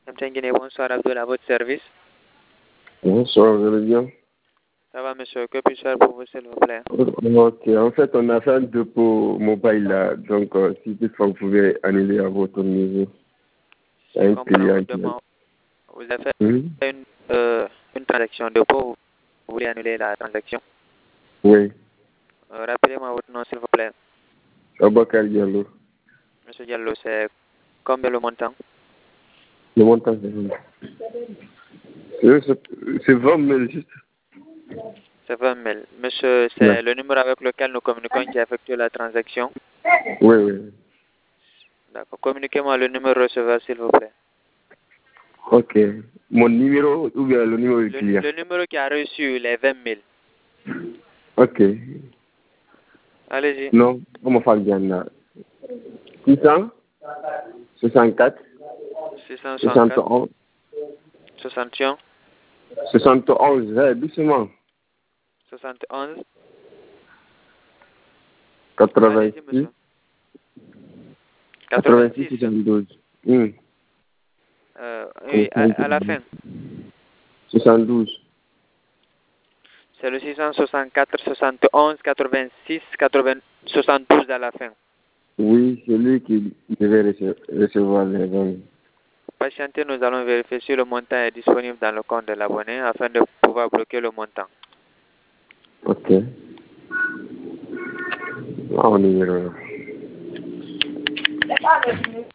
Bonsoir Abdul, à votre service. Bonsoir, vous allez bien? Ça va, monsieur? Que puis-je faire pour vous, s'il vous plaît? Ok, en fait, on a fait un dépôt mobile là, donc si toutefois vous pouvez annuler à votre niveau. Un client qui vous avez fait une transaction de dépôt, vous voulez annuler la transaction? Oui. Rappelez-moi votre nom, s'il vous plaît. Abakar Diallo. Monsieur Diallo, c'est combien le montant? Le montant, c'est 20 000 juste. C'est 20 000. Monsieur, c'est le numéro avec lequel nous communiquons qui a effectué la transaction? Oui, oui. D'accord. Communiquez-moi le numéro receveur, s'il vous plaît. Ok. Mon numéro ou bien le numéro du client? Le numéro qui a reçu les 20 000. Ok. Allez-y. Non, comment faire bien là? 664 664 61 71, doucement. 71 86 86 72. Oui, à la fin. 72. C'est le 664 71 86 72 à la fin. Oui, c'est lui qui devait recevoir les 20. Patientez, nous allons vérifier si le montant est disponible dans le compte de l'abonné afin de pouvoir bloquer le montant. Ok. Ah, on est